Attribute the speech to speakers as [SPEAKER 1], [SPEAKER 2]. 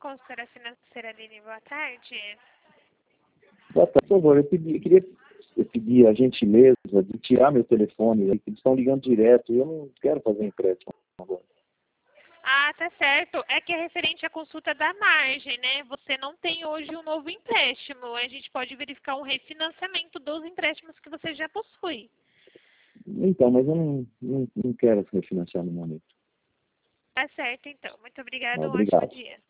[SPEAKER 1] consultora financeira, Aline. Boa tarde.
[SPEAKER 2] Boa tarde, por favor, eu pedi a gentileza de tirar meu telefone, eles estão ligando direto, e eu não quero fazer empréstimo agora.
[SPEAKER 1] Ah, tá certo. É que é referente à consulta da margem, né? Você não tem hoje um novo empréstimo. A gente pode verificar um refinanciamento dos empréstimos que você já possui.
[SPEAKER 2] Então, mas eu não quero refinanciar no momento.
[SPEAKER 1] Tá certo, então. Muito obrigada. Um ótimo
[SPEAKER 2] Obrigado.
[SPEAKER 1] dia.